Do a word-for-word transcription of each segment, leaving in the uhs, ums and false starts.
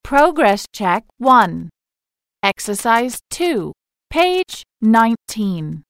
Progress Check one. Exercise two, page nineteen.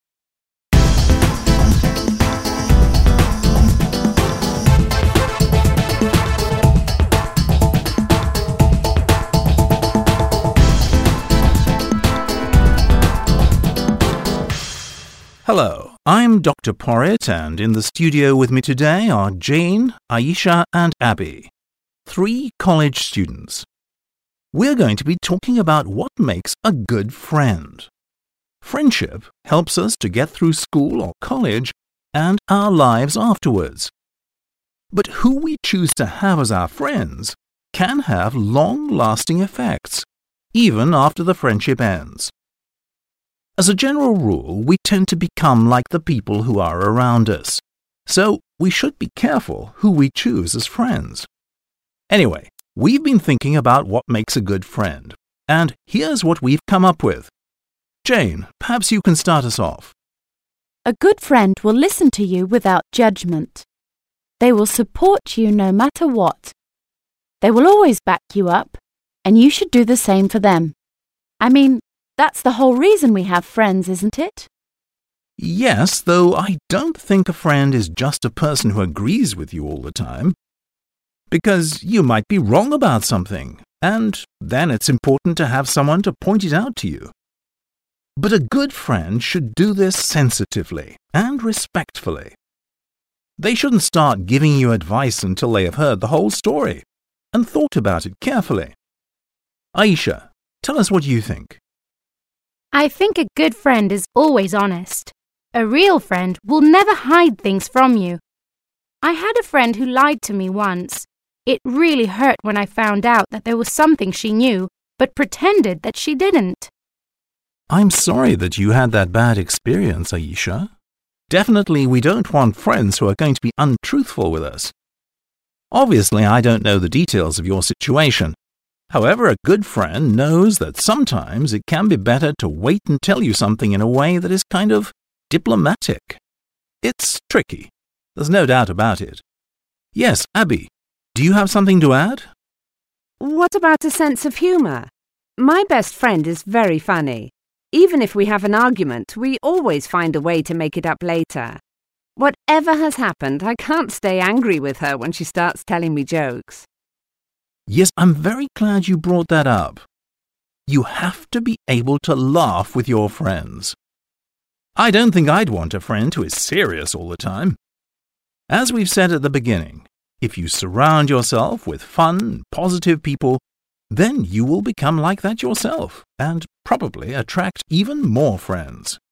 Hello, I'm Doctor Porritt, and in the studio with me today are Jane, Aisha and Abby, three college students. We're going to be talking about what makes a good friend. Friendship helps us to get through school or college and our lives afterwards. But who we choose to have as our friends can have long-lasting effects, even after the friendship ends. As a general rule, we tend to become like the people who are around us, so we should be careful who we choose as friends. Anyway, we've been thinking about what makes a good friend, and here's what we've come up with. Jane, perhaps you can start us off. A good friend will listen to you without judgment. They will support you no matter what. They will always back you up, and you should do the same for them. I mean, that's the whole reason we have friends, isn't it? Yes, though I don't think a friend is just a person who agrees with you all the time. Because you might be wrong about something, and then it's important to have someone to point it out to you. But a good friend should do this sensitively and respectfully. They shouldn't start giving you advice until they have heard the whole story and thought about it carefully. Aisha, tell us what you think. I think a good friend is always honest. A real friend will never hide things from you. I had a friend who lied to me once. It really hurt when I found out that there was something she knew, but pretended that she didn't. I'm sorry that you had that bad experience, Aisha. Definitely we don't want friends who are going to be untruthful with us. Obviously, I don't know the details of your situation. However, a good friend knows that sometimes it can be better to wait and tell you something in a way that is kind of diplomatic. It's tricky. There's no doubt about it. Yes, Abby, do you have something to add? What about a sense of humour? My best friend is very funny. Even if we have an argument, we always find a way to make it up later. Whatever has happened, I can't stay angry with her when she starts telling me jokes. Yes, I'm very glad you brought that up. You have to be able to laugh with your friends. I don't think I'd want a friend who is serious all the time. As we've said at the beginning, if you surround yourself with fun, positive people, then you will become like that yourself and probably attract even more friends.